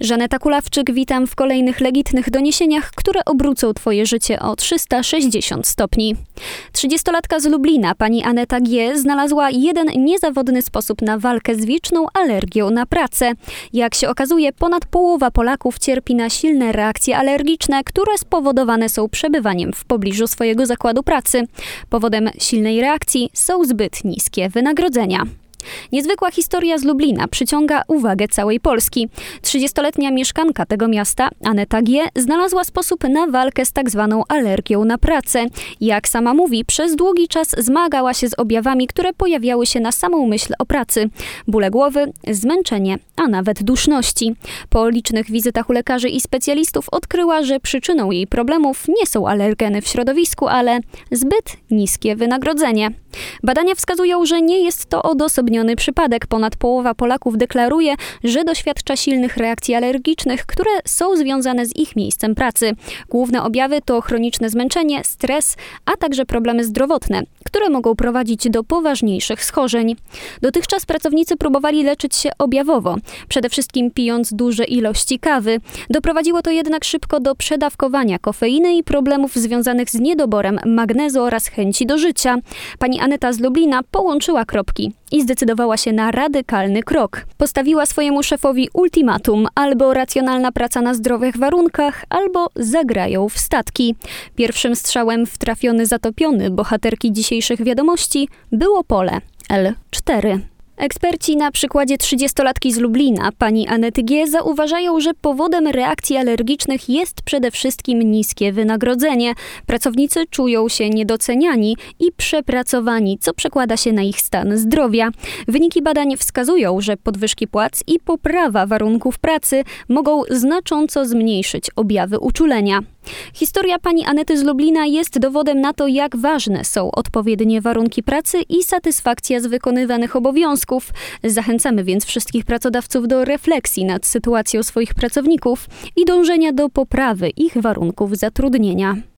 Żaneta Kulawczyk, witam w kolejnych legitnych doniesieniach, które obrócą Twoje życie o 360 stopni. 30-latka z Lublina, pani Aneta G., znalazła jeden niezawodny sposób na walkę z wieczną alergią na pracę. Jak się okazuje, ponad połowa Polaków cierpi na silne reakcje alergiczne, które spowodowane są przebywaniem w pobliżu swojego zakładu pracy. Powodem silnej reakcji są zbyt niskie wynagrodzenia. Niezwykła historia z Lublina przyciąga uwagę całej Polski. 30-letnia mieszkanka tego miasta, Aneta G., znalazła sposób na walkę z tak zwaną alergią na pracę. Jak sama mówi, przez długi czas zmagała się z objawami, które pojawiały się na samą myśl o pracy. Bóle głowy, zmęczenie, a nawet duszności. Po licznych wizytach u lekarzy i specjalistów odkryła, że przyczyną jej problemów nie są alergeny w środowisku, ale zbyt niskie wynagrodzenie. Badania wskazują, że nie jest to odosobniony przypadek. Ponad połowa Polaków deklaruje, że doświadcza silnych reakcji alergicznych, które są związane z ich miejscem pracy. Główne objawy to chroniczne zmęczenie, stres, a także problemy zdrowotne, które mogą prowadzić do poważniejszych schorzeń. Dotychczas pracownicy próbowali leczyć się objawowo, przede wszystkim pijąc duże ilości kawy. Doprowadziło to jednak szybko do przedawkowania kofeiny i problemów związanych z niedoborem magnezu oraz chęci do życia. Pani Aneta z Lublina połączyła kropki i zdecydowała się na radykalny krok. Postawiła swojemu szefowi ultimatum: albo racjonalna praca na zdrowych warunkach, albo zagrają w statki. Pierwszym strzałem w trafiony zatopiony bohaterki dzisiejszych wiadomości było pole L4. Eksperci na przykładzie 30-latki z Lublina, pani Anety G., zauważają, że powodem reakcji alergicznych jest przede wszystkim niskie wynagrodzenie. Pracownicy czują się niedoceniani i przepracowani, co przekłada się na ich stan zdrowia. Wyniki badań wskazują, że podwyżki płac i poprawa warunków pracy mogą znacząco zmniejszyć objawy uczulenia. Historia pani Anety z Lublina jest dowodem na to, jak ważne są odpowiednie warunki pracy i satysfakcja z wykonywanych obowiązków. Zachęcamy więc wszystkich pracodawców do refleksji nad sytuacją swoich pracowników i dążenia do poprawy ich warunków zatrudnienia.